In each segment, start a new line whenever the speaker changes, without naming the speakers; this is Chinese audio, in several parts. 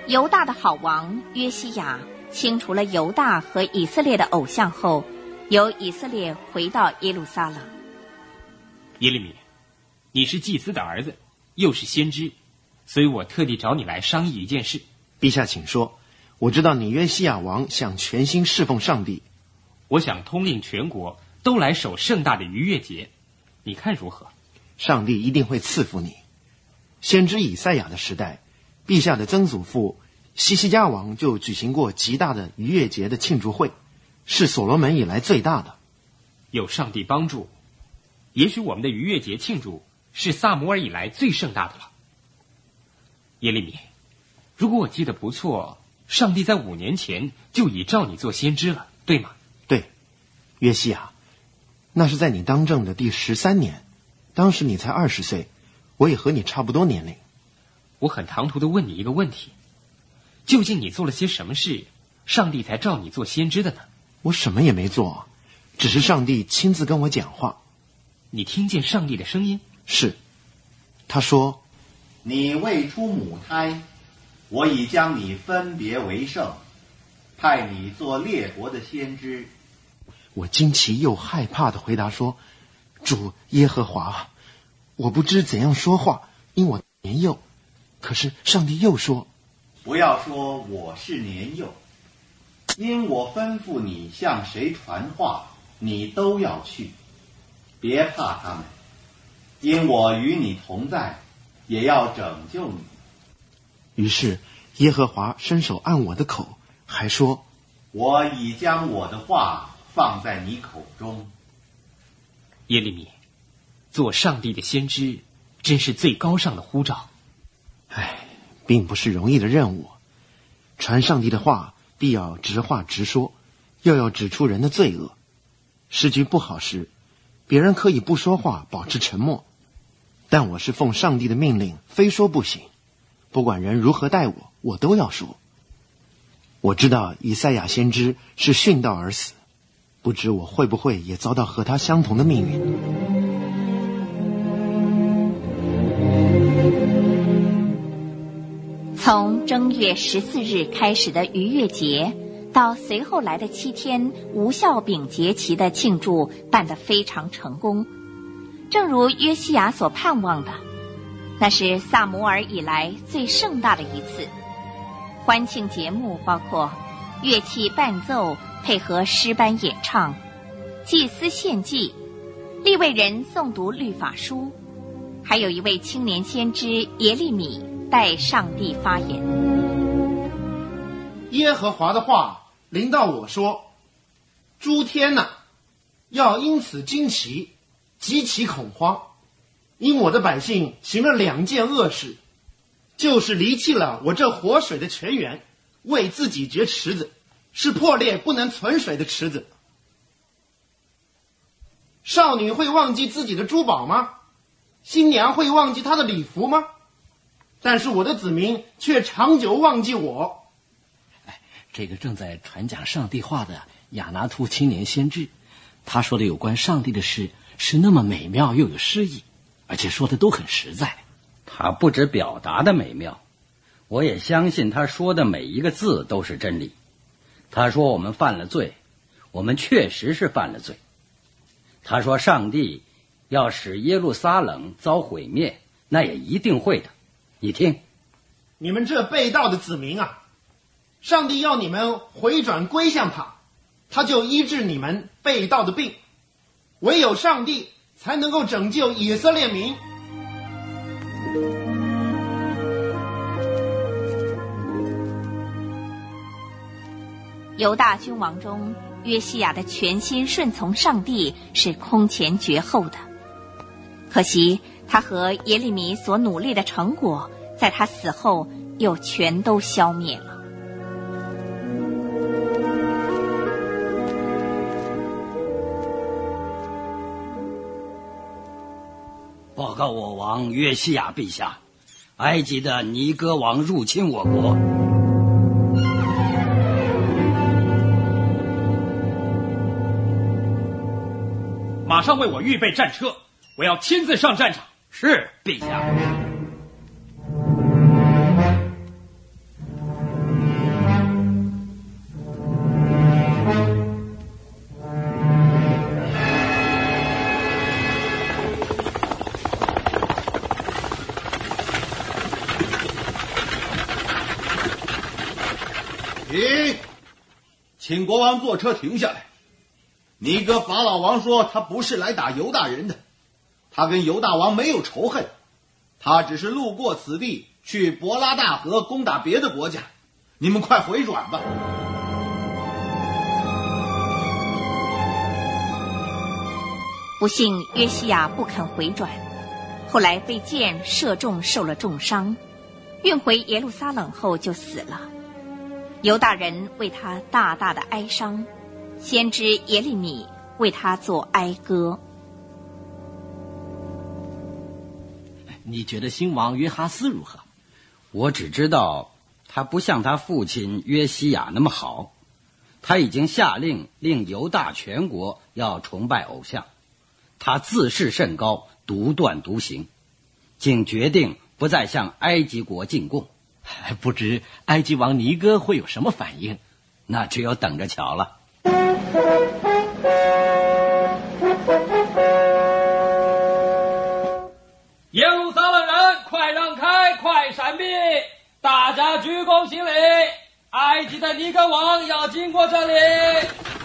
犹大的好王约西亚清除了犹大和以色列的偶像后，由以色列回到耶路撒冷。
耶利米，你是祭司的儿子，又是先知，所以我特地找你来商议一件事。
陛下请说。我知道你约西亚王想全心侍奉上帝，
我想通令全国都来守盛大的逾越节，你看如何？
上帝一定会赐福你。先知以赛亚的时代，陛下的曾祖父西西家王就举行过极大的逾越节的庆祝会，是所罗门以来最大的。
有上帝帮助，也许我们的逾越节庆祝是撒母耳以来最盛大的了。耶利米，如果我记得不错，上帝在5年前就已召你做先知了，对吗？
对，约西亚，那是在你当政的第13年，当时你才20岁，我也和你差不多年龄。
我很唐突地问你一个问题，究竟你做了些什么事，上帝才召你做先知的呢？
我什么也没做，只是上帝亲自跟我讲话。
你听见上帝的声音？
是，他说：
你未出母胎，我已将你分别为圣，派你做列国的先知。
我惊奇又害怕地回答说：主耶和华，我不知怎样说话，因我年幼。可是上帝又说：
不要说我是年幼，因我吩咐你向谁传话，你都要去，别怕他们，因我与你同在，也要拯救你。
于是耶和华伸手按我的口，还说：
我已将我的话放在你口中。
耶利米，做上帝的先知真是最高尚的呼召。
并不是容易的任务。传上帝的话，必要直话直说，又要指出人的罪恶。时局不好时，别人可以不说话，保持沉默，但我是奉上帝的命令，非说不行。不管人如何待我，我都要说。我知道以赛亚先知是殉道而死，不知我会不会也遭到和他相同的命运。
从正月14日开始的逾越节，到随后来的7天无酵饼节期的庆祝，办得非常成功。正如约西亚所盼望的，那是撒母耳以来最盛大的一次。欢庆节目包括乐器伴奏配合诗班演唱，祭司献祭，利未人诵读律法书，还有一位青年先知耶利米代上帝发言。
耶和华的话临到我说：诸天哪，要因此惊奇，极其恐慌，因我的百姓行了2件恶事，就是离弃了我这活水的泉源，为自己掘池子，是破裂不能存水的池子。少女会忘记自己的珠宝吗？新娘会忘记她的礼服吗？但是我的子民却长久忘记我。
这个正在传讲上帝话的亚拿突青年先知，他说的有关上帝的事是那么美妙又有诗意，而且说的都很实在。
他不止表达的美妙，我也相信他说的每一个字都是真理。他说我们犯了罪，我们确实是犯了罪。他说上帝要使耶路撒冷遭毁灭，那也一定会的。你听，
你们这背道的子民啊，上帝要你们回转归向他，他就医治你们背道的病。唯有上帝才能够拯救以色列民。
犹大君王中，约西亚的全心顺从上帝是空前绝后的。可惜他和耶利米所努力的成果，在他死后又全都消灭了。
报告我王约西亚陛下，埃及的尼哥王入侵我国。
马上为我预备战车，我要亲自上战场。
是，陛下。
请国王坐车停下来。尼哥法老王说他不是来打犹大人的，他跟犹大王没有仇恨，他只是路过此地，去伯拉大河攻打别的国家。你们快回转吧。
不幸约西亚不肯回转，后来被箭射中，受了重伤，运回耶路撒冷后就死了。犹大人为他大大的哀伤，先知耶利米为他作哀歌。
你觉得新王约哈斯如何？
我只知道他不像他父亲约西亚那么好，他已经下令令犹大全国要崇拜偶像，他自视甚高，独断独行，竟决定不再向埃及国进贡。
不知埃及王尼哥会有什么反应？
那只有等着瞧了。
耶路撒冷人，快让开，快闪避！大家鞠躬行礼，埃及的尼哥王要经过这里。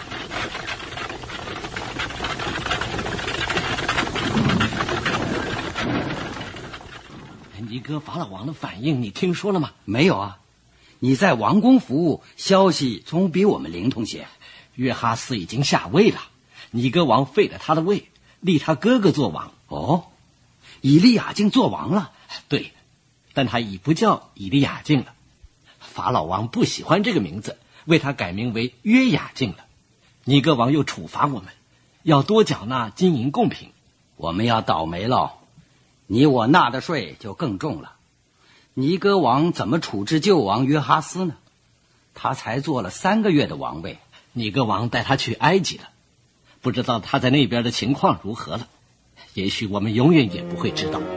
尼哥法老王的反应你听说了吗？
没有啊，你在王宫服务，消息总比我们灵通些。
约哈斯已经下位了，尼哥王废了他的位，立他哥哥做王。
哦，以利亚敬做王了？
对，但他已不叫以利亚敬了。法老王不喜欢这个名字，为他改名为约雅敬了。尼哥王又处罚我们，要多缴纳金银贡品。
我们要倒霉了，你我纳的税就更重了。尼哥王怎么处置旧王约哈斯呢？他才做了3个月的王位。
尼哥王带他去埃及了，不知道他在那边的情况如何了，也许我们永远也不会知道。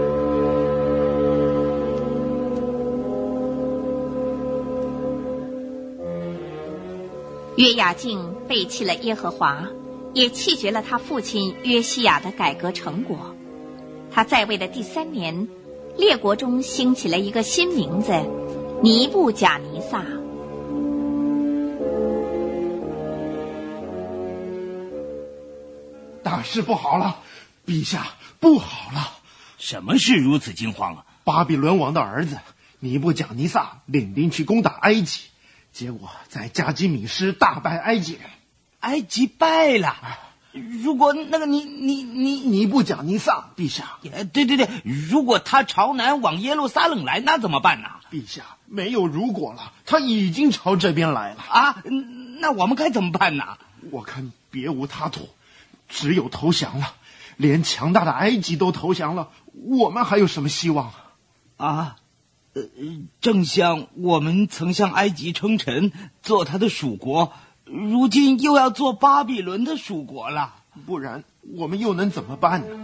约雅敬背弃了耶和华，也弃绝了他父亲约西亚的改革成果。他在位的第3年，列国中兴起了一个新名字尼布甲尼撒。
大事不好了，陛下，不好了！
什么事如此惊慌啊？
巴比伦王的儿子尼布甲尼撒领兵去攻打埃及，结果在加基米施大败埃及人。
埃及败了？如果那个
尼布甲尼撒，陛下。
对，如果他朝南往耶路撒冷来，那怎么办呢？
陛下，没有如果了，他已经朝这边来了。
啊，那我们该怎么办呢？
我看别无他途，只有投降了。连强大的埃及都投降了，我们还有什么希望
啊？正像我们曾向埃及称臣，做他的属国，如今又要做巴比伦的属国了。
不然我们又能怎么办呢？